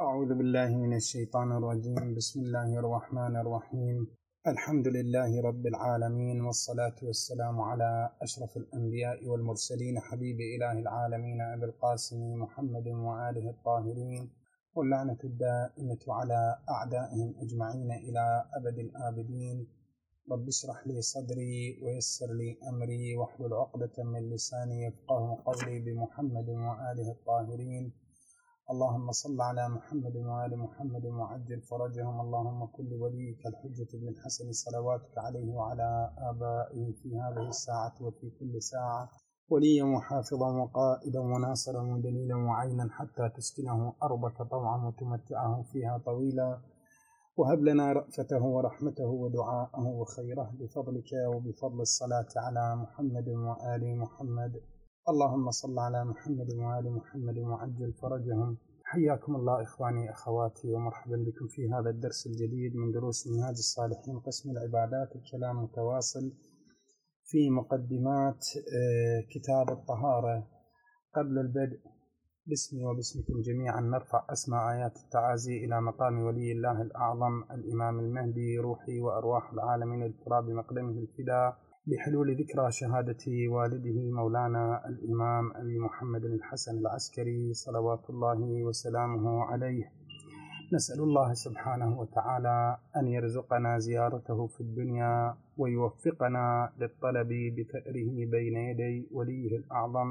أعوذ بالله من الشيطان الرجيم. بسم الله الرحمن الرحيم. الحمد لله رب العالمين، والصلاة والسلام على أشرف الأنبياء والمرسلين، حبيب إله العالمين أبي القاسم محمد وآله الطاهرين، واللعنة الدائمة على أعدائهم أجمعين إلى أبد الآبدين. رب اشرح لي صدري ويسر لي أمري واحلل عقدة من لساني يفقه قولي، بمحمد وآله الطاهرين. اللهم صل على محمد وآل محمد وعجل فرجهم. اللهم كل وليك الحجة بن الحسن صلواتك عليه وعلى آبائه في هذه الساعة وفي كل ساعة، وليا وحافظا وقائدا وناصرا ودليلا وعينا، حتى تسكنه أرضك طوعا وتمتعه فيها طويلا. وهب لنا رأفته ورحمته ودعاءه وخيره بفضلك وبفضل الصلاة على محمد وآل محمد. اللهم صل على محمد وآل محمد وعجل فرجهم. حياكم الله إخواني أخواتي، ومرحبا بكم في هذا الدرس الجديد من دروس منهاج الصالحين، قسم العبادات. الكلام متواصل في مقدمات كتاب الطهارة. قبل البدء باسمي وباسمكم جميعا نرفع أسمى آيات التعازي إلى مقام ولي الله الأعظم الإمام المهدي، روحي وأرواح العالمين الكرام بمقدمه الفداء، بحلول ذكرى شهادة والده مولانا الإمام أبي محمد الحسن العسكري صلوات الله وسلامه عليه. نسأل الله سبحانه وتعالى أن يرزقنا زيارته في الدنيا، ويوفقنا للطلب بثأره بين يدي وليه الأعظم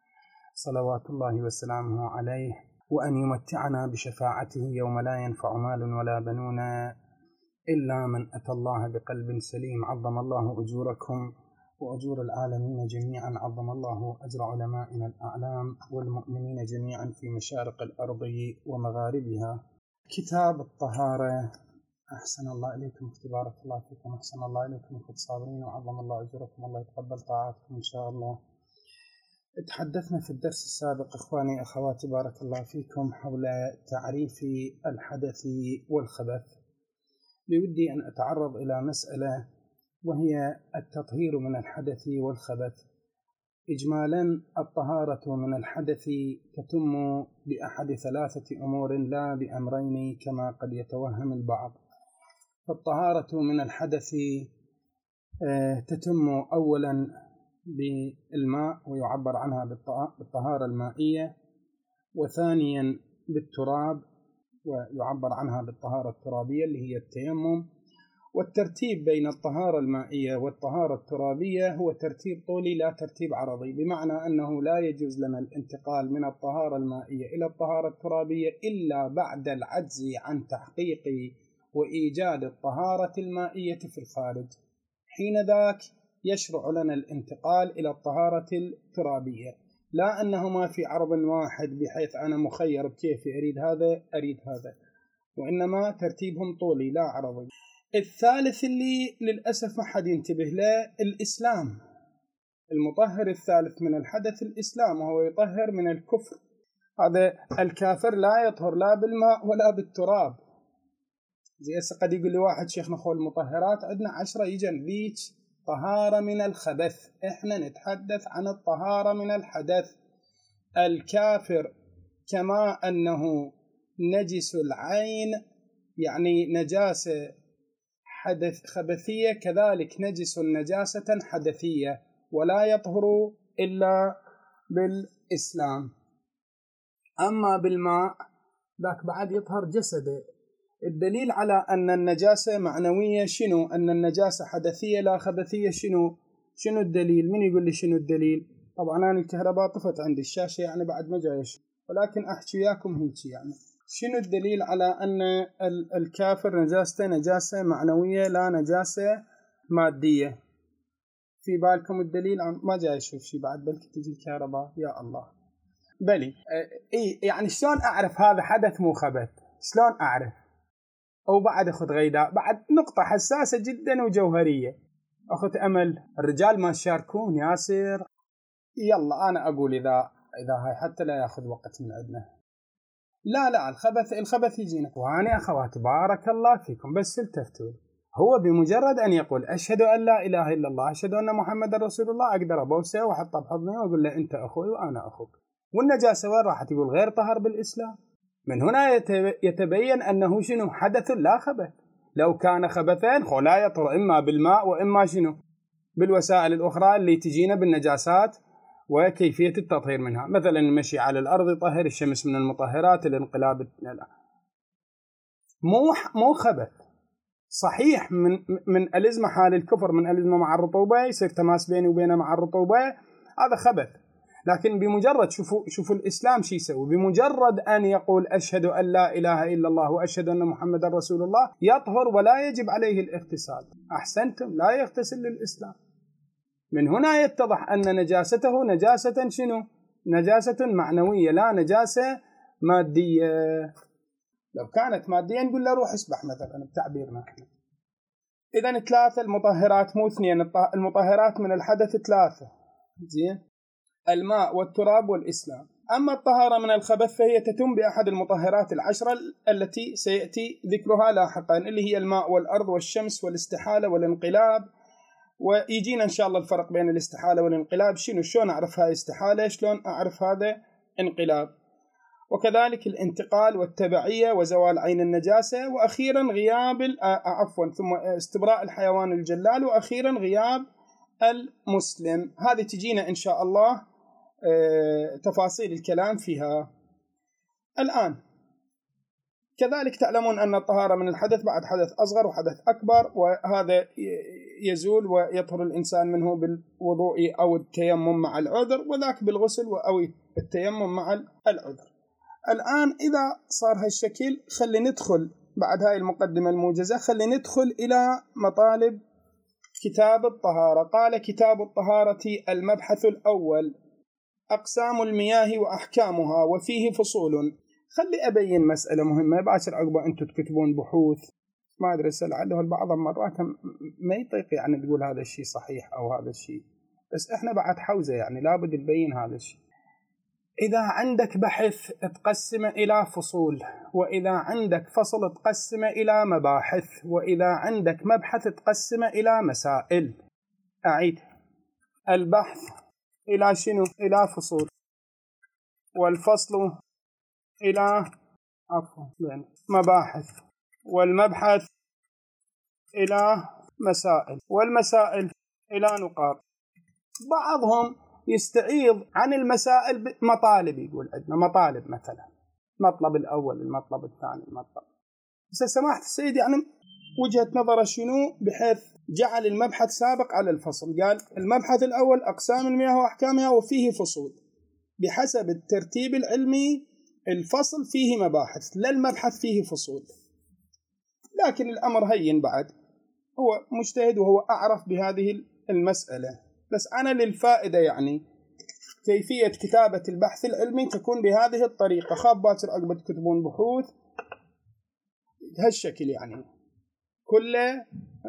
صلوات الله وسلامه عليه، وأن يمتعنا بشفاعته يوم لا ينفع مال ولا بنون إلا من أتى الله بقلب سليم. عظم الله أجوركم وأجور العالمين جميعا. عظم الله أجر علمائنا الأعلام والمؤمنين جميعا في مشارق الأرض ومغاربها. كتاب الطهارة. أحسن الله إليكم، تبارك الله فيكم، أحسن الله إليكم أخوة الصابرين، وعظم الله أجوركم، الله يتقبل طاعاتكم إن شاء الله. تحدثنا في الدرس السابق إخواني أخواتي بارك الله فيكم حول تعريف الحدث والخبث. بودي أن أتعرض إلى مسألة، وهي التطهير من الحدث والخبث. إجمالا، الطهارة من الحدث تتم بأحد ثلاثة أمور لا بأمرين كما قد يتوهم البعض. فالطهارة من الحدث تتم أولا بالماء، ويعبر عنها بالطهارة المائية، وثانيا بالتراب، ويعبر عنها بالطهارة الترابية اللي هي التيمم. والترتيب بين الطهارة المائية والطهارة الترابية هو ترتيب طولي لا ترتيب عرضي، بمعنى أنه لا يجوز لنا الانتقال من الطهارة المائية إلى الطهارة الترابية إلا بعد العجز عن تحقيق وإيجاد الطهارة المائية في الخارج. حين ذاك يشرع لنا الانتقال إلى الطهارة الترابية، لا أنهما في عرض واحد بحيث أنا مخير بكيف أريد هذا أريد هذا، وإنما ترتيبهم طولي لا عرضي. الثالث اللي للأسف ما حد ينتبه له، الإسلام. المطهر الثالث من الحدث الإسلام، وهو يطهر من الكفر. هذا الكافر لا يطهر لا بالماء ولا بالتراب. زي قد يقول لي واحد شيخنا خو المطهرات عندنا 10 يجن ذيك طهارة من الخبث. إحنا نتحدث عن الطهارة من الحدث. الكافر كما أنه نجس العين، يعني نجاسة حدث خبثية، كذلك نجس نجاسة حدثية، ولا يطهر إلا بالإسلام. أما بالماء ذاك بعد يطهر جسده. الدليل على أن النجاسة معنوية شنو؟ أن النجاسة حدثية لا خبثية شنو الدليل؟ من يقول لي شنو الدليل؟ طبعا أنا الكهرباء طفت عندي الشاشة، يعني بعد ما جايش، ولكن أحكي وياكم هيك. يعني شنو الدليل على أن الكافر نجاسته نجاسة معنوية لا نجاسة مادية؟ في بالكم الدليل؟ ما جاي أشوف شيء بعد، بلكي تجي الكهرباء يا الله. بلي يعني شلون أعرف هذا حدث مو خبث؟ شلون أعرف؟ أو بعد أخذ غيداء، بعد نقطة حساسة جدا وجوهرية. أخذ أمل، الرجال ما يشاركون ياسر. يلا أنا أقول إذا هاي حتى لا يأخذ وقت من عندنا. لا الخبث يجينا. وأنا أخواتي بارك الله فيكم بس التفتوا، هو بمجرد أن يقول أشهد أن لا إله إلا الله أشهد أن محمد رسول الله، أقدر أبوسه وأحطه بحضني وأقول له أنت أخوي وأنا أخوك. والنجاسة وين راح تقول غير طهر بالإسلام؟ من هنا يتبين أنه شنو؟ حدث لا خبث. لو كان خبثين لا يطهر إما بالماء وإما شنو؟ بالوسائل الأخرى اللي تجينا بالنجاسات وكيفية التطهير منها، مثلا المشي على الأرض يطهر، الشمس من المطهرات، الانقلاب لا. مو خبث صحيح. من ألزمة حال الكفر، من ألزمة مع الرطوبة، يصير تماس بيني وبينه مع الرطوبة، هذا خبث. لكن بمجرد شوفوا الإسلام شو يسوي، بمجرد أن يقول أشهد أن لا إله إلا الله وأشهد أن محمد رسول الله يطهر ولا يجب عليه الاغتسال. أحسنتم، لا يغتسل للإسلام. من هنا يتضح أن نجاسته نجاسة شنو؟ نجاسة معنوية، لا نجاسة مادية. لو كانت مادية نقول له روح اسبح مثلا بتعبيرنا. إذن 3 المطهرات، مو 2. المطهرات من الحدث 3، زين؟ الماء والتراب والإسلام. أما الطهارة من الخبث فهي تتم بأحد المطهرات 10 التي سيأتي ذكرها لاحقا، اللي هي الماء والأرض والشمس والاستحالة والانقلاب. ويجينا إن شاء الله الفرق بين الاستحالة والانقلاب، شلون أعرف هاي استحالة، شلون أعرف هذا انقلاب. وكذلك الانتقال والتبعية وزوال عين النجاسة، وأخيرا غياب ثم استبراء الحيوان الجلال، وأخيرا غياب المسلم. هذه تجينا إن شاء الله تفاصيل الكلام فيها الآن. كذلك تعلمون أن الطهارة من الحدث بعد حدث أصغر وحدث أكبر، وهذا يزول ويطهر الإنسان منه بالوضوء أو التيمم مع العذر، وذاك بالغسل أو التيمم مع العذر. الآن إذا صار هالشكل، خلي ندخل بعد هاي المقدمة الموجزة، خلي ندخل إلى مطالب كتاب الطهارة. قال كتاب الطهارة: المبحث الأول أقسام المياه وأحكامها، وفيه فصول. خلي أبين مسألة مهمة باشر عقبة أنتم تكتبون بحوث، ما أدري لعله البعض مرات ما يطيق يعني تقول هذا الشيء صحيح أو هذا الشيء، بس إحنا بعد حوزة يعني لابد نبين هذا الشيء. إذا عندك بحث تقسم إلى فصول، وإذا عندك فصل تقسم إلى مباحث، وإذا عندك مبحث تقسم إلى مسائل. أعيد: البحث إلى شنو؟ إلى فصول، والفصل إلى مباحث، والمبحث إلى مسائل، والمسائل إلى نقاط. بعضهم يستعيض عن المسائل مطالب، يقول عندنا مطالب، مثلا المطلب الأول، المطلب الثاني، المطلب. بس سماحة السيد يعني وجهة نظر شنو، بحيث جعل المبحث سابق على الفصل. قال المبحث الأول أقسام المياه وأحكامها، وفيه فصول. بحسب الترتيب العلمي الفصل فيه مباحث، لا المبحث فيه فصول. لكن الأمر هين بعد، هو مجتهد وهو أعرف بهذه المسألة، بس أنا للفائدة يعني كيفية كتابة البحث العلمي تكون بهذه الطريقة. خاب باكر عقبة تكتبون بحوث بهالشكل يعني كله،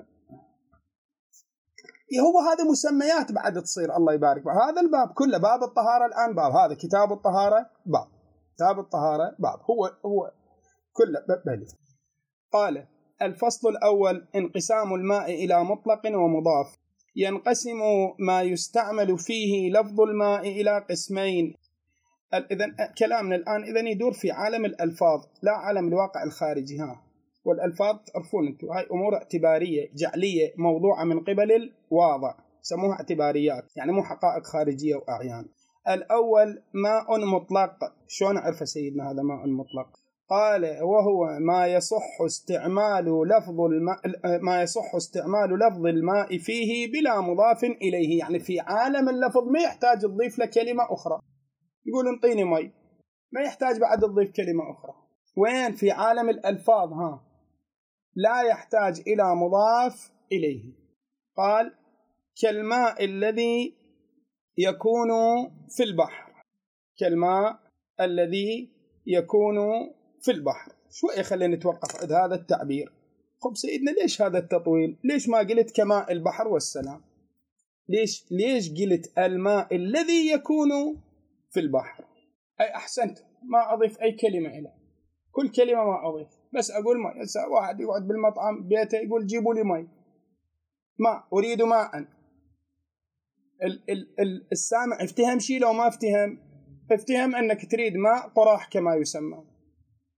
هو هذا مسميات بعد تصير الله يبارك. هذا الباب كله باب الطهارة الآن، باب هذا كتاب الطهارة، باب كتاب الطهارة، باب هو كله بل. قال: الفصل الأول انقسام الماء إلى مطلق ومضاف. ينقسم ما يستعمل فيه لفظ الماء إلى قسمين. إذن كلامنا الآن إذن يدور في عالم الألفاظ، لا عالم الواقع الخارجي. والألفاظ تعرفون أنتم هاي أمور اعتبارية جعلية موضوعة من قبل الواضع، سموها اعتباريات، يعني مو حقائق خارجية وأعيان. الأول ماء مطلق. شلون نعرف سيدنا هذا ماء مطلق؟ قال: وهو ما يصح استعمال لفظ الماء فيه بلا مضاف إليه. يعني في عالم اللفظ ما يحتاج تضيف له كلمة أخرى. يقول انطيني مي، ما يحتاج بعد تضيف كلمة أخرى. وين؟ في عالم الألفاظ لا يحتاج إلى مضاف إليه. قال: كالماء الذي يكون في البحر. كالماء الذي يكون في البحر. شوية خلينا نتوقف عند هذا التعبير. خب سيدنا ليش هذا التطويل؟ ليش ما قلت كماء البحر والسلام؟ ليش قلت الماء الذي يكون في البحر؟ أي أحسنت، ما أضيف أي كلمة إليه، كل كلمة ما أضيف، بس أقول ماء. واحد يقعد بالمطعم بيته يقول جيبوا لي ماء، ماء، أريد ماء. السامع افتهم شيء، لو ما افتهم أنك تريد ماء قراح كما يسمى.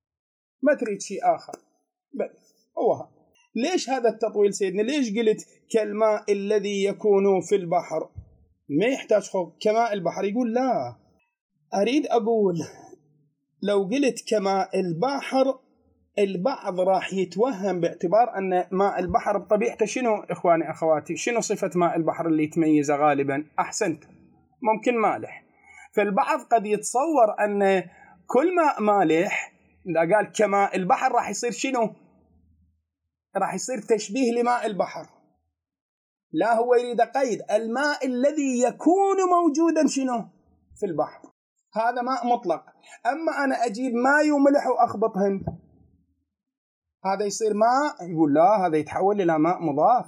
ما تريد شيء آخر. بس هو هذا. ليش هذا التطويل سيدنا؟ ليش قلت كالماء الذي يكون في البحر؟ ما يحتاج خوف كماء البحر. يقول لا، أريد أقول لو قلت كماء البحر البعض راح يتوهم باعتبار أن ماء البحر بطبيعته شنو إخواني أخواتي؟ شنو صفة ماء البحر اللي يتميزه غالبا؟ أحسنت، ممكن مالح. فالبعض قد يتصور أن كل ماء مالح إذا قال كماء البحر راح يصير شنو؟ راح يصير تشبيه لماء البحر. لا، هو يريد قيد الماء الذي يكون موجودا شنو؟ في البحر، هذا ماء مطلق. أما أنا أجيب ماء وملح وأخبطهن، هذا يصير ماء. يقول لا، هذا يتحول إلى ماء مضاف.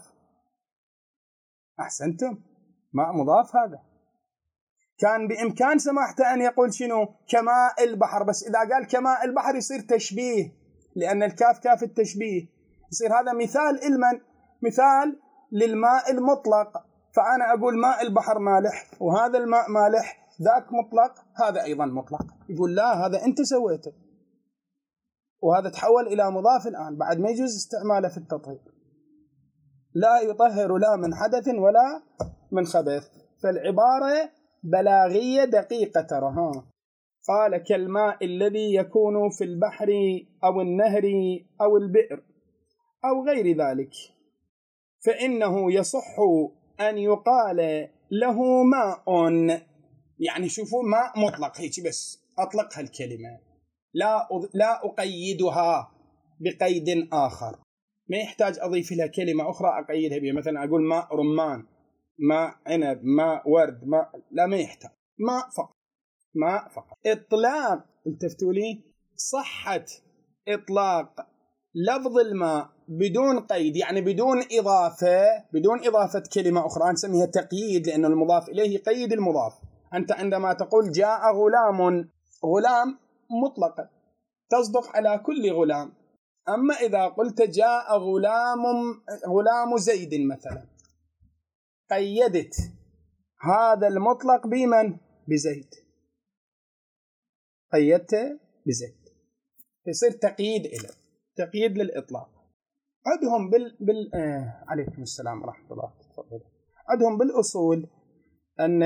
أحسنتم، ماء مضاف. هذا كان بإمكان سماحته أن يقول شنو؟ كماء البحر، بس إذا قال كماء البحر يصير تشبيه، لأن الكاف كاف التشبيه. يصير هذا مثال إلمن، مثال للماء المطلق. فأنا أقول ماء البحر مالح، وهذا الماء مالح، ذاك مطلق، هذا أيضا مطلق. يقول لا، هذا أنت سويته، وهذا تحول إلى مضاف الآن بعد ما يجوز استعماله في التطهير. لا يطهر لا من حدث ولا من خبث. فالعبارة بلاغية دقيقة ترى. قال كالماء الذي يكون في البحر أو النهر أو البئر أو غير ذلك، فإنه يصح أن يقال له ماء. يعني شوفوا، ماء مطلق هيك، بس أطلق هالكلمة، لا أقيدها بقيد آخر. ما يحتاج أضيف لها كلمة أخرى أقيدها بها، مثلا أقول ماء رمان، ماء عنب، ماء ورد، ماء، لا، ما يحتاج. ماء فقط، ماء فقط. إطلاق، التفتوا لي، صحة إطلاق لفظ الماء بدون قيد، يعني بدون إضافة كلمة أخرى، نسميها تقييد، لأن المضاف إليه يقيد المضاف. أنت عندما تقول جاء غلام، غلام مطلقة تصدق على كل غلام. أما إذا قلت جاء غلام زيد مثلا، قيدت هذا المطلق بمن؟ بزيد، قيدته بزيد، يصير تقييد إلى تقييد للإطلاق. عندهم عليكم السلام ورحمة الله. تفضل. عندهم بالأصول أن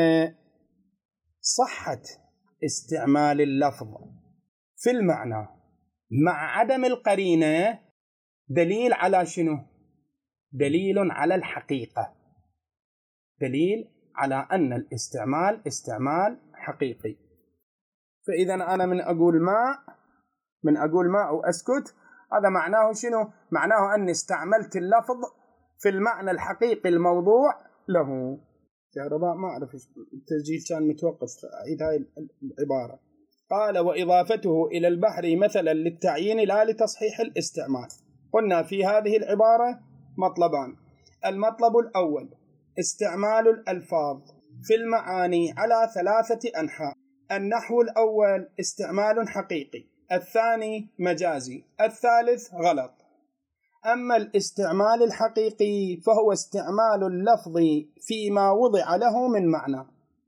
صحة استعمال اللفظ في المعنى مع عدم القرينة دليل على شنو؟ دليل على الحقيقة، دليل على أن الاستعمال استعمال حقيقي. فإذا أنا من أقول ماء وأسكت، هذا معناه شنو؟ معناه أني استعملت اللفظ في المعنى الحقيقي الموضوع له. يا ربا ما أعرف التسجيل كان متوقف، أعيد هاي العبارة. قال وإضافته إلى البحر مثلا للتعيين لا لتصحيح الاستعمال. قلنا في هذه العبارة مطلبان. المطلب الأول استعمال الألفاظ في المعاني على 3 أنحاء. النحو الأول استعمال حقيقي، الثاني مجازي، الثالث غلط. أما الاستعمال الحقيقي فهو استعمال اللفظ فيما وضع له من معنى.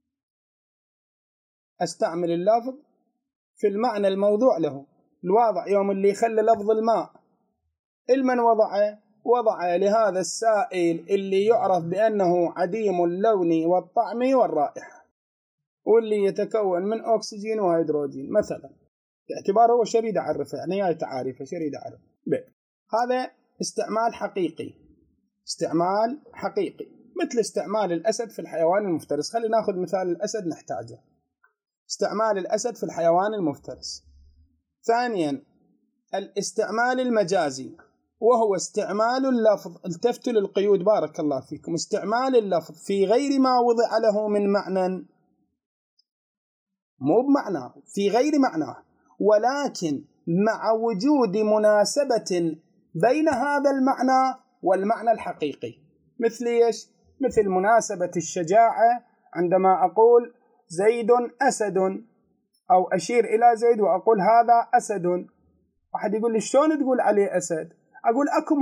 استعمل اللفظ في المعنى الموضوع له. الواضع يوم اللي يخلي لفظ الماء المن وضع لهذا السائل اللي يعرف بأنه عديم اللون والطعم والرائحة، واللي يتكون من أكسجين وهيدروجين مثلا، باعتباره هو شريد عرفه، يعني هاي تعاريفه شريد عرفه. هذا استعمال حقيقي، استعمال حقيقي مثل استعمال الأسد في الحيوان المفترس. خلينا ناخذ مثال الأسد نحتاجه. استعمال الأسد في الحيوان المفترس. ثانيا الاستعمال المجازي، وهو استعمال اللفظ، التفتوا للقيود بارك الله فيكم، استعمال اللفظ في غير ما وضع له من معنى، مو بمعنى، في غير معناه، ولكن مع وجود مناسبة بين هذا المعنى والمعنى الحقيقي. مثل إيش؟ مثل مناسبة الشجاعة، عندما أقول زيد أسد، أو أشير إلى زيد وأقول هذا أسد. واحد يقول لي شلون تقول عليه أسد؟ أقول أكو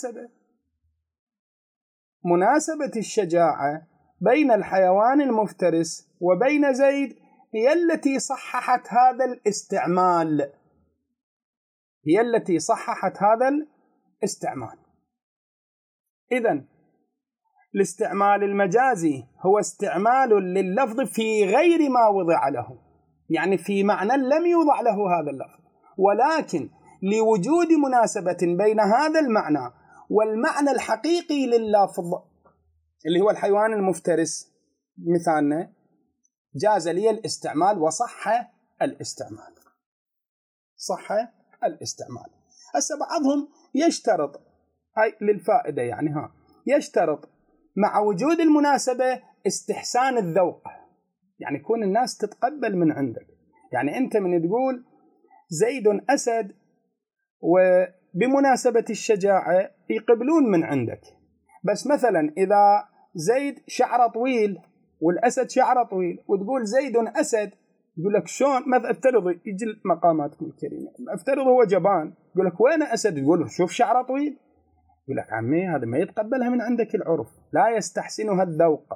مناسبة الشجاعة بين الحيوان المفترس وبين زيد هي التي صححت هذا الاستعمال. هي التي صححت هذا الاستعمال. إذن الاستعمال المجازي هو استعمال لللفظ في غير ما وضع له، يعني في معنى لم يوضع له هذا اللفظ، ولكن لوجود مناسبة بين هذا المعنى والمعنى الحقيقي لللفظ اللي هو الحيوان المفترس مثالنا، جاز لي الاستعمال وصح الاستعمال. صح الاستعمال. هسه بعضهم يشترط، هاي للفائدة يعني، يشترط مع وجود المناسبة استحسان الذوق، يعني يكون الناس تتقبل من عندك. يعني أنت من تقول زيد أسد وبمناسبة الشجاعة يقبلون من عندك، بس مثلا إذا زيد شعره طويل والأسد شعره طويل وتقول زيد أسد، يقول لك شلون؟ مثلا افترض يجي مقاماتكم الكريمة، افترض هو جبان، يقول لك وين أسد؟ يقول شوف شعره طويل، يقول لك عمي هذا ما يتقبلها من عندك العرف، لا يستحسنها الذوق.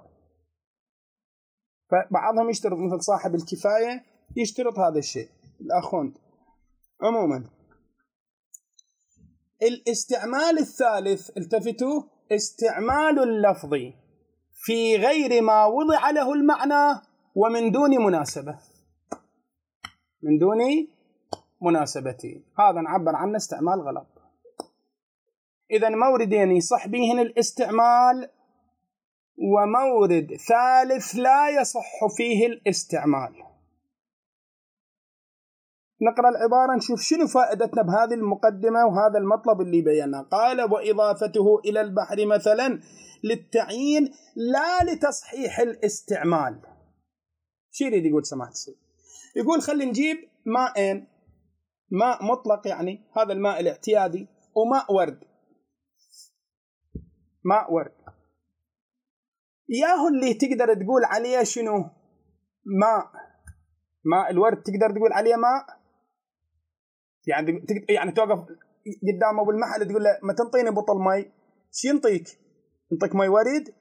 فبعضهم يشترط مثل صاحب الكفاية يشترط هذا الشيء. الأخوان عموما الاستعمال الثالث، التفتوا، استعمال اللفظ في غير ما وضع له المعنى ومن دون مناسبة، من دون مناسبة، هذا نعبر عنه استعمال غلط. إذا موردين يصح بهن الاستعمال، ومورد ثالث لا يصح فيه الاستعمال. نقرأ العبارة نشوف شنو فائدتنا بهذه المقدمة وهذا المطلب اللي بينا. قال وإضافته إلى البحر مثلا للتعيين لا لتصحيح الاستعمال. شو يريد يقول سماحة السيد؟ يقول خلي نجيب ماء، ماء مطلق يعني هذا الماء الاعتيادي، وماء ورد، ماء ورد، ياهو اللي تقدر تقول عليه شنو؟ ماء الورد تقدر تقول عليه ماء؟ يعني توقف قدامه بالمحل تقول له ما تنطيني بطل مي، شو ينطيك مي ورد؟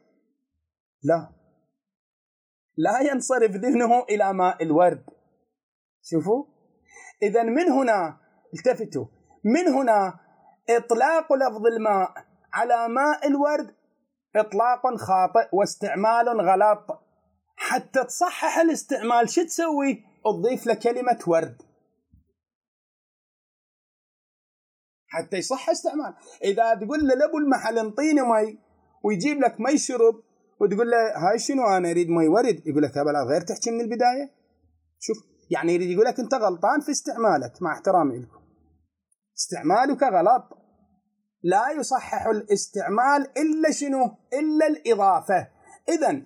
لا ينصرف ذهنه إلى ماء الورد. شوفوا، إذن من هنا التفتوا، من هنا إطلاق لفظ الماء على ماء الورد إطلاق خاطئ واستعمال غلط. حتى تصحح الاستعمال شو تسوي؟ تضيف له كلمة ورد حتى يصح استعمال. إذا تقول له لأبو المحل انطيني مي ويجيب لك مي شرب وتقول له هاي شنو أنا أريد مي ورد، يقول لك لا غير تحكي من البداية. شوف يعني يريد يقول لك أنت غلطان في استعمالك، مع احترامي لكم استعمالك غلط. لا يصحح الاستعمال إلا شنو؟ إلا الإضافة. إذن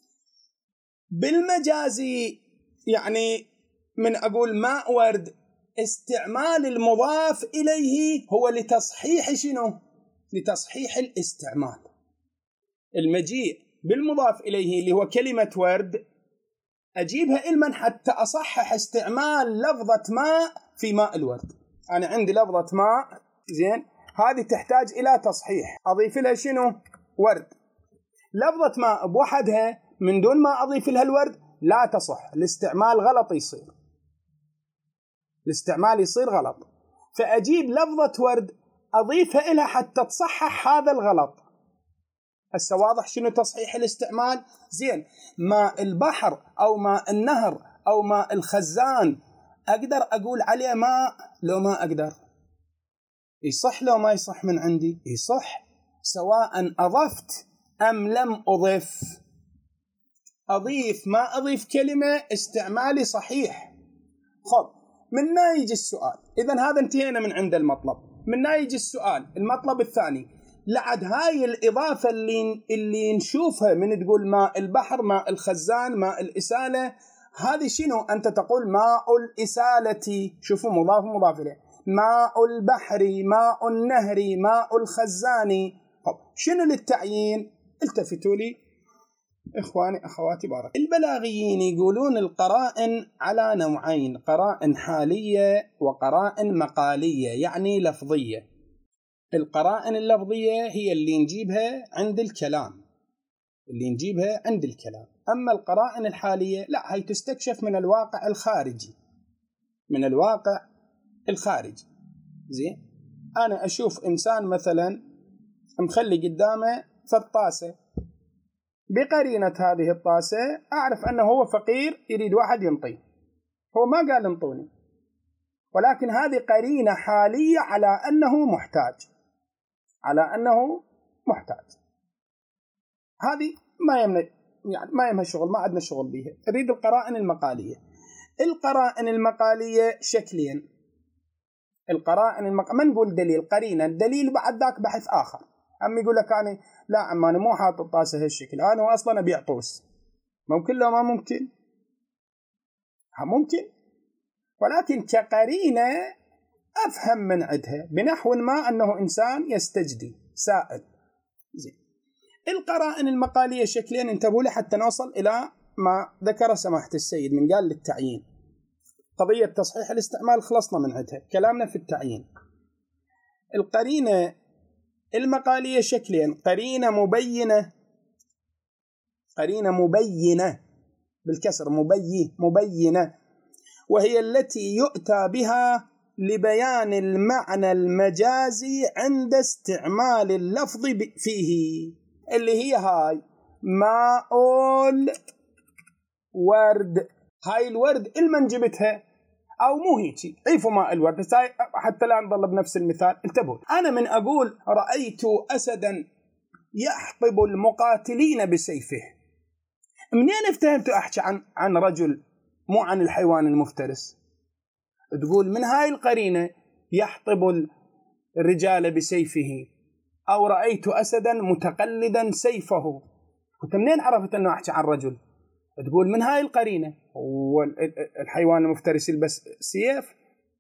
بالمجازي يعني من أقول ماء ورد استعمال المضاف إليه هو لتصحيح شنو؟ لتصحيح الاستعمال. المجيء بالمضاف إليه اللي هو كلمة ورد أجيبها إلمن حتى أصحح استعمال لفظة ماء في ماء الورد. أنا عندي لفظة ماء زين، هذه تحتاج إلى تصحيح، أضيف لها شنو؟ ورد. لفظة ماء بوحدها من دون ما أضيف لها الورد لا تصح، الاستعمال غلط يصير، الاستعمال يصير غلط. فأجيب لفظة ورد أضيفها إلها حتى تصحح هذا الغلط. هسه واضح شنو تصحيح الاستعمال؟ زين، ماء البحر أو ماء النهر أو ماء الخزان أقدر أقول عليه ماء لو ما أقدر؟ يصح لو ما يصح من عندي؟ يصح سواء أضفت أم لم أضف. أضيف ما أضيف كلمة استعمالي صحيح. خب من يجي السؤال، إذن هذا انتهينا من عند المطلب. من يجي السؤال المطلب الثاني، لعد هاي الإضافة اللي نشوفها من تقول ماء البحر، ماء الخزان، ماء الإسالة، هذه شنو؟ أنت تقول ماء الإسالة، شوفوا مضاف إليه، ماء البحر، ماء النهر، ماء الخزان. طب شنو للتعيين؟ التفتوا لي إخواني أخواتي بارك. البلاغيين يقولون القرائن على نوعين، قرائن حالية وقرائن مقالية يعني لفظية. القرائن اللفظية هي اللي نجيبها عند الكلام، أما القرائن الحالية لا، هي تستكشف من الواقع الخارجي، زين، أنا أشوف إنسان مثلا مخلي قدامه فالطاسة، بقرينة هذه الطاسة أعرف أنه هو فقير يريد واحد ينطيه، هو ما قال انطوني، ولكن هذه قرينة حالية على أنه محتاج، على أنه محتاج. هذه ما يمنع، يعني ما يمها شغل، ما عندنا شغل بها. أريد القرائن المقالية. القرائن المقالية شكلين. القرائن ما نقول دليل، قرينة. الدليل بعد ذاك بحث آخر. عم يقول لك أنا لا عم أنا مو حاط الطاسة هالشكل، أنا أصلا أبيع طوس. ممكن لو ما ممكن؟ ممكن، ولكن كقرينة أفهم من عندها بنحو ما أنه إنسان يستجدي سائل. زين. القرائن المقالية شكلين، انتبهوا لي حتى نوصل إلى ما ذكر سماحة السيد من قال للتعيين. قضية تصحيح الاستعمال خلصنا من عندها، كلامنا في التعيين. القرينة المقالية شكلين: قرينة مبينة، قرينة مبينة بالكسر، مبينة، وهي التي يؤتى بها لبيان المعنى المجازي عند استعمال اللفظ فيه، اللي هي هاي ماء الورد. هاي الورد المن جبتها أو مو هيك، عيفوا ماء الورد، بس حتى لا نضل بنفس المثال. انتبهوا، أنا من أقول رأيت أسدا يحطب المقاتلين بسيفه، منين افتهمت أحكي عن رجل مو عن الحيوان المفترس؟ تقول من هاي القرينة يحطب الرجال بسيفه، أو رأيت أسدا متقلدا سيفه، وانت منين عرفت أنه أحكي عن رجل؟ تقول من هاي القرينة، والحيوان المفترس يلبس سيف.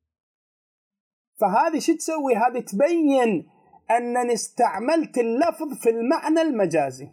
فهذه شو تسوي؟ هذه تبين أنني استعملت اللفظ في المعنى المجازي،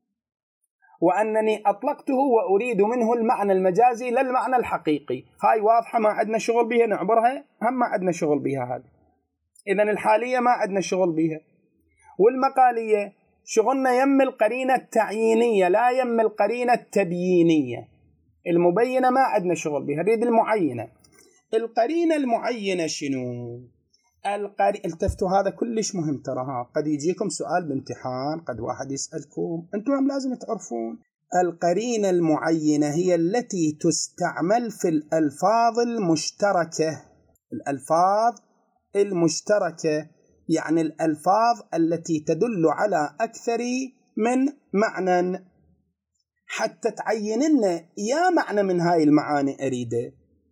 وأنني أطلقته وأريد منه المعنى المجازي لا المعنى الحقيقي. هاي واضحة، ما عندنا شغل بها، نعبرها، هم ما عندنا شغل بها هذه. إذن الحالية ما عندنا شغل بها. والمقالية شغلنا يم القرينة التعيينية لا يم القرينة التبيينية. المبينة ما عندنا شغل بها، نريد المعينة. القرينة المعينة شنو؟ التفتوا، هذا كلش مهم ترى. قد يجيكم سؤال بامتحان، قد واحد يسألكم، أنتم هم لازم تعرفون. القرينة المعينة هي التي تستعمل في الألفاظ المشتركة. الألفاظ المشتركة يعني الألفاظ التي تدل على أكثر من معنى، حتى تعين لنا يا معنى من هاي المعاني أريده.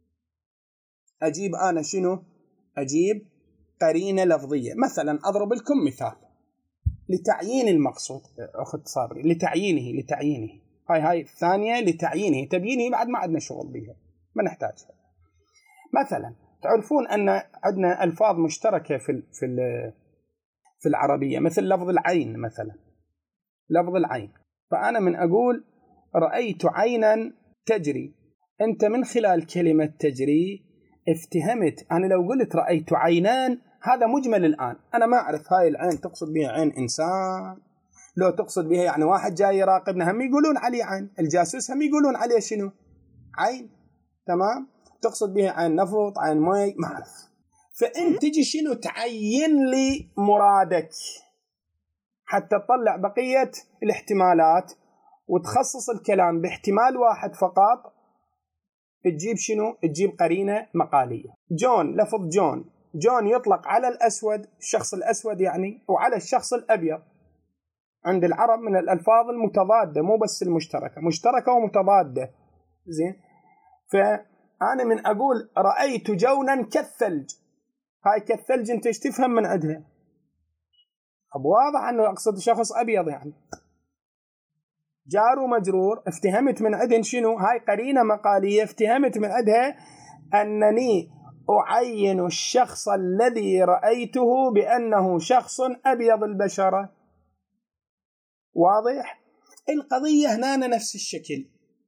أجيب أنا شنو؟ أجيب قرينة لفظية. مثلا أضرب لكم مثال لتعيين المقصود، أخذ صابري، لتعيينه. هاي الثانية لتعيينه، تبيينه بعد ما عندنا شغل بها، ما نحتاجها. مثلا تعرفون أن عندنا ألفاظ مشتركة في العربية، مثل لفظ العين. مثلا لفظ العين، فأنا من أقول رأيت عينا تجري، أنت من خلال كلمة تجري افتهمت. أنا لو قلت رأيت عينان هذا مجمل الآن، أنا ما أعرف هاي العين تقصد بها عين إنسان، لو تقصد بها يعني واحد جاي يراقبنا، هم يقولون عليه عين. الجاسوس هم يقولون عليه شنو؟ عين. تمام؟ تقصد بها عين نفط، عين مي، ما أعرف. فأنت تجي شنو تعين لي مرادك حتى تطلع بقية الاحتمالات وتخصص الكلام باحتمال واحد فقط. تجيب شنو؟ تجيب قرينة مقالية. جون، لفظ جون يطلق على الأسود، الشخص الأسود يعني، وعلى الشخص الأبيض. عند العرب من الألفاظ المتضادة، مو بس المشتركة، مشتركة ومتضادة. زين، فأنا من أقول رأيت جونا كالثلج، هاي كالثلج أنت إيش تفهم من عندها؟ أبو واضح أنه أقصد شخص أبيض يعني. جار ومجرور افتهمت من عندهن شنو؟ هاي قرينة مقالية افتهمت من عندها أنني أعين الشخص الذي رأيته بأنه شخص أبيض البشرة. واضح؟ القضية هنا نفس الشكل.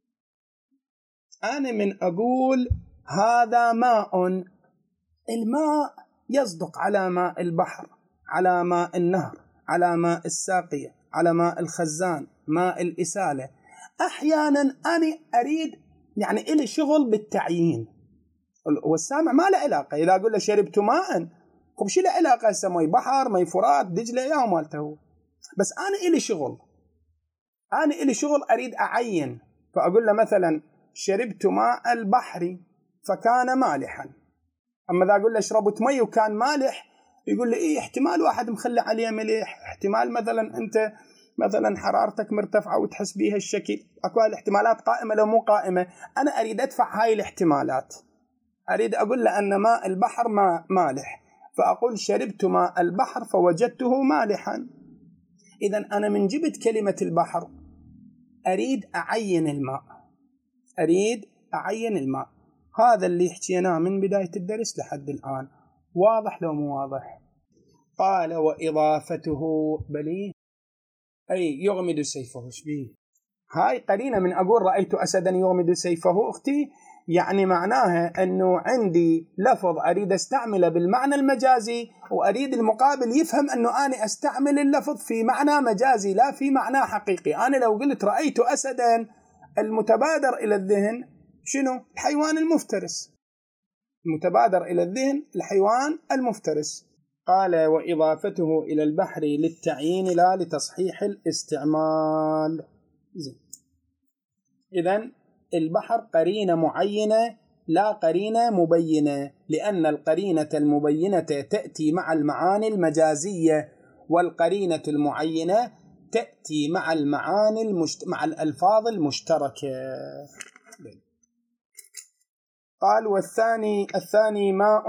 أنا من أقول هذا ماء، الماء يصدق على ماء البحر، على ماء النهر، على ماء الساقية، على ماء الخزان، ماء الإسالة. أحيانا أنا أريد يعني إلي شغل بالتعيين، والسامع ما له علاقة. إذا أقول له شربت ماء خب شو له علاقة هسه مي بحر مي فرات دجلة يا مالته. بس أنا إلي شغل أريد أعين، فأقول له مثلا شربت ماء البحر فكان مالحا. أما إذا أقول له شربت مي وكان مالح يقول لي إيه احتمال واحد مخلي عليه مليح، احتمال مثلا أنت مثلا حرارتك مرتفعة وتحس بيها الشكل. أكو الاحتمالات قائمة لو مو قائمة. أنا أريد أدفع هاي الاحتمالات، أريد أقول له أن ماء البحر مالح، فأقول شربت ماء البحر فوجدته مالحا. إذن أنا من جبت كلمة البحر أريد أعين الماء. هذا اللي حكيناه من بداية الدرس لحد الآن. واضح لو مو واضح؟ قال وإضافته بلي أي يغمد سيفه. شبيه هاي قرينة من أقول رأيت أسدا يغمد سيفه أختي، يعني معناها أنه عندي لفظ أريد أستعمله بالمعنى المجازي، وأريد المقابل يفهم أنه أنا أستعمل اللفظ في معنى مجازي لا في معنى حقيقي. أنا لو قلت رأيت أسدا المتبادر إلى الذهن شنو؟ الحيوان المفترس. المتبادر إلى الذهن الحيوان المفترس. قال وإضافته إلى البحر للتعيين لا لتصحيح الاستعمال. إذن البحر قرينة معينة لا قرينة مبينة، لأن القرينة المبينة تأتي مع المعاني المجازية، والقرينة المعينة تأتي مع المعاني مع الألفاظ المشتركة. قال الثاني ماء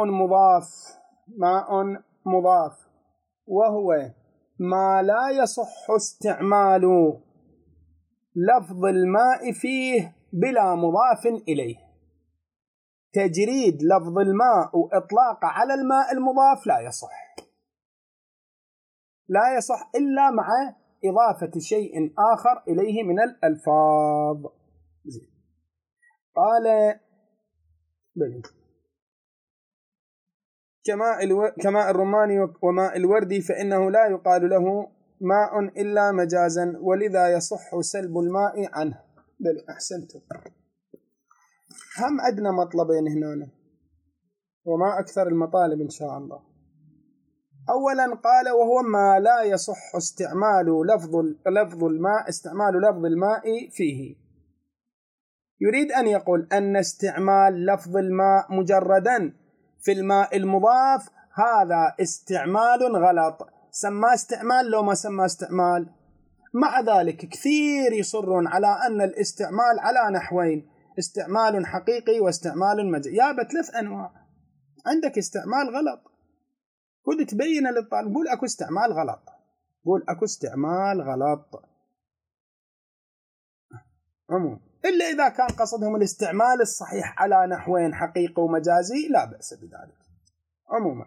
مضاف وهو ما لا يصح استعمال لفظ الماء فيه بلا مضاف إليه. تجريد لفظ الماء وإطلاقه على الماء المضاف لا يصح إلا مع إضافة شيء آخر إليه من الألفاظ. قال كماء الرمان وماء الورد فإنه لا يقال له ماء إلا مجازا، ولذا يصح سلب الماء عنه. بل أحسنتم. هم عندنا مطلبين هنا وما أكثر المطالب إن شاء الله. أولا قال وهو ما لا يصح استعمال لفظ الماء فيه. يريد أن يقول أن استعمال لفظ الماء مجردا في الماء المضاف هذا استعمال غلط. سمى استعمال لو ما سمى استعمال. مع ذلك كثير يصرون على أن الاستعمال على نحوين: استعمال حقيقي واستعمال مجازي. يا بثلاث أنواع. عندك استعمال غلط، خذ تبين للطالب قول أكو استعمال غلط، عموما إلا إذا كان قصدهم الاستعمال الصحيح على نحوين حقيقي ومجازي لا بأس بذلك. عموما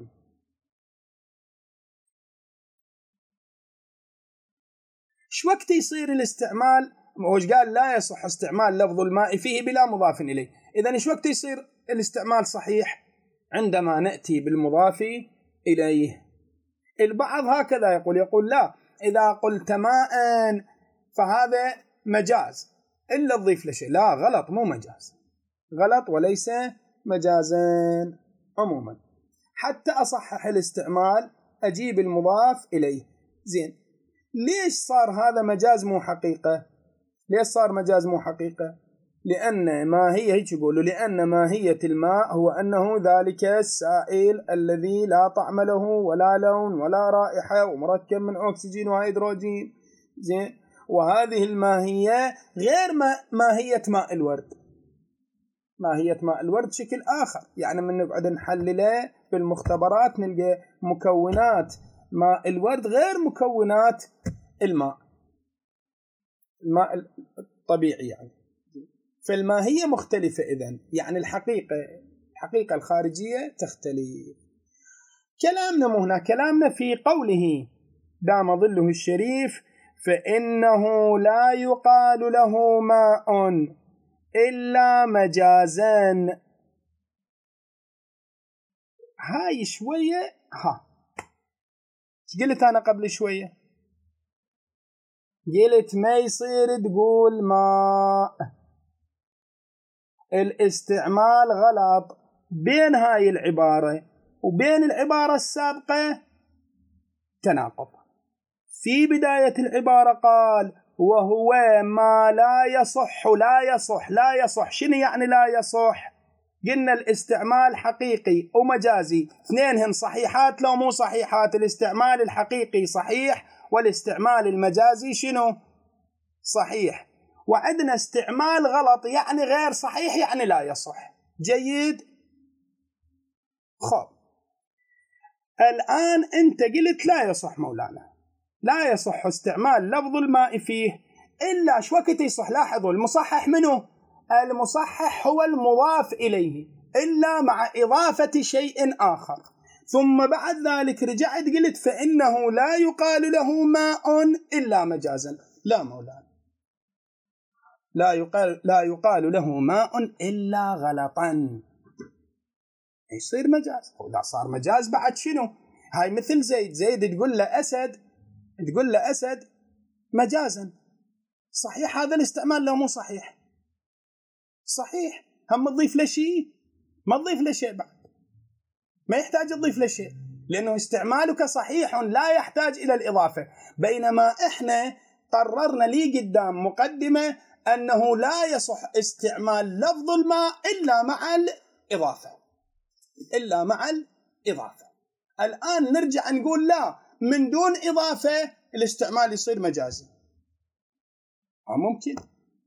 شو وقت يصير الاستعمال؟ وش قال لا يصح استعمال لفظ الماء فيه بلا مضاف إليه. إذن شو وقت يصير الاستعمال صحيح؟ عندما نأتي بالمضاف إليه. البعض هكذا يقول لا، إذا قلت ماء فهذا مجاز إلا تضيف له شيء. لا، غلط، مو مجاز، غلط وليس مجازا. عموما حتى أصحح الاستعمال أجيب المضاف إليه. زين، ليش صار هذا مجاز مو حقيقة؟ ليش صار مجاز مو حقيقة؟ لأن ماهية الماء هو أنه ذلك السائل الذي لا طعم له ولا لون ولا رائحة ومركب من أكسجين وهيدروجين. زين، وهذه الماهية غير ماهية ماء الورد. ماهية ماء الورد شكل آخر، يعني من نقعد نحلله بالمختبرات نلقى مكونات ماء الورد غير مكونات الماء الطبيعي يعني. فالماهية مختلفة. إذن يعني الحقيقة الخارجية تختلف. كلامنا مو هنا، كلامنا في قوله دام ظله الشريف فإنه لا يقال له ماء إلا مجازا. هاي شوية قلت أنا قبل شوية، قلت ما يصير تقول ماء، الاستعمال غلط بين هاي العبارة وبين العبارة السابقة تناقض. في بداية العبارة قال وهو ما لا يصح لا يصح لا يصح. شنو يعني لا يصح؟ قلنا الاستعمال حقيقي ومجازي، اثنينهن صحيحات لو مو صحيحات. الاستعمال الحقيقي صحيح والاستعمال المجازي شنو؟ صحيح. وعندنا استعمال غلط يعني غير صحيح يعني لا يصح. جيد؟ خب الآن أنت قلت لا يصح مولانا، لا يصح استعمال لفظ الماء فيه إلا شو وقت يصح. لاحظوا المصحح منه؟ المصحح هو المضاف إليه إلا مع إضافة شيء آخر. ثم بعد ذلك رجعت قلت فإنه لا يقال له ماء إلا مجازا. لا مولانا، لا يقال له ماء إلا غلطا، يصير مجاز. ولا صار مجاز بعد شنو؟ هاي مثل زيد تقول له أسد، تقول له أسد مجازا. صحيح هذا الاستعمال لو مو صحيح؟ صحيح. هم تضيف له شيء؟ ما تضيف له شيء بعد، ما يحتاج تضيف له شيء لأنه استعمالك صحيح لا يحتاج إلى الإضافة. بينما إحنا قررنا لي قدام مقدمة أنه لا يصح استعمال لفظ الماء إلا مع الإضافة، إلا مع الإضافة. الآن نرجع نقول لا، من دون إضافة الاستعمال يصير مجازي. ممكن.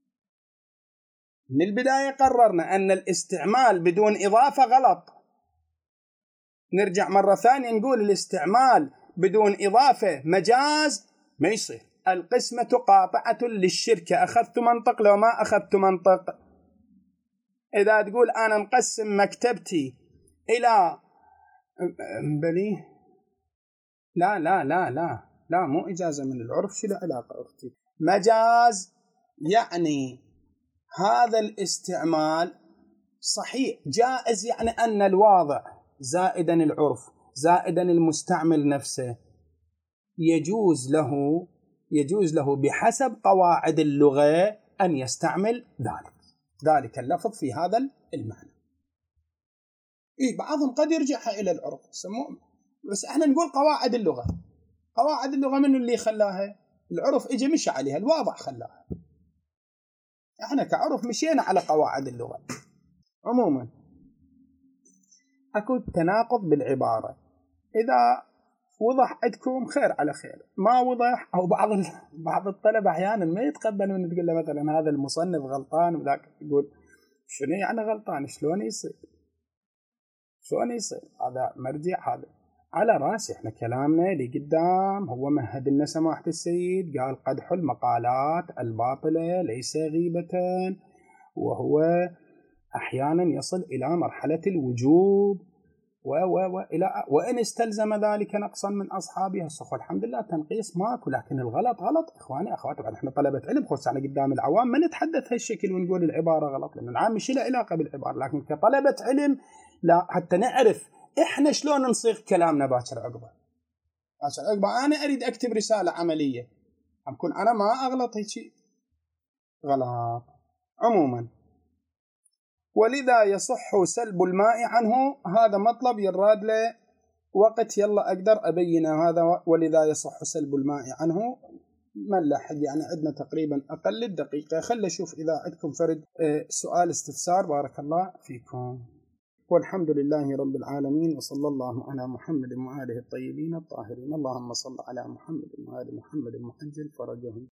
من البداية قررنا أن الاستعمال بدون إضافة غلط. نرجع مرة ثانية نقول الاستعمال بدون إضافة مجاز ما يصير. القسمة قاطعة للشركة. أخذت منطق لو ما أخذت منطق. إذا تقول أنا مقسم مكتبتي إلى بلي، لا لا لا لا لا، مو إجازة من العرف. شو العلاقة أختي؟ مجاز يعني هذا الاستعمال صحيح جائز، يعني أن الواضع زائدا العرف زائدا المستعمل نفسه يجوز له بحسب قواعد اللغة أن يستعمل ذلك اللفظ في هذا المعنى. بعضهم قد يرجعها إلى العرف بس احنا نقول قواعد اللغة. قواعد اللغة من اللي خلاها؟ العرف اجى مشى عليها، الواضع خلاها. احنا كعرف مشينا على قواعد اللغة. عموما اكو تناقض بالعبارة. اذا وضح عندكم خير على خير، ما وضح او بعض الطلبة احيانا ما يتقبل من تقول له مثلا هذا المصنف غلطان، وذاك يقول شنو يعني غلطان؟ شلون يصير؟ هذا مرجع، هذا على راسي. احنا كلامنا لقدام هو مهد لنا سماحة السيد، قال قدح المقالات الباطلة ليس غيبة، وهو أحيانا يصل إلى مرحلة الوجوب وإن استلزم ذلك نقصا من أصحابها. الحمد لله تنقيص ماكو، لكن الغلط غلط. إخواني أخواتي، طبعا إحنا طلبة علم خصوصا قدام العوام ما نتحدث هالشكل ونقول العبارة غلط، لأن العام مش له علاقة بالعبارة. لكن كطلبة علم لا، حتى نعرف إحنا شلون نصيغ كلامنا باكر عقبه. أنا أريد أكتب رسالة عملية، أكون أنا ما أغلط هيك غلط. عموما ولذا يصح سلب الماء عنه. هذا مطلب يراد له وقت، يلا أقدر أبين هذا. ولذا يصح سلب الماء عنه ما نلحق، يعني عندنا تقريبا أقل الدقيقة. خلي أشوف إذا عندكم فرد سؤال استفسار. بارك الله فيكم، والحمد لله رب العالمين، وصلى الله على محمد وآله الطيبين الطاهرين. اللهم صل على محمد وآل محمد محجل فرجهم.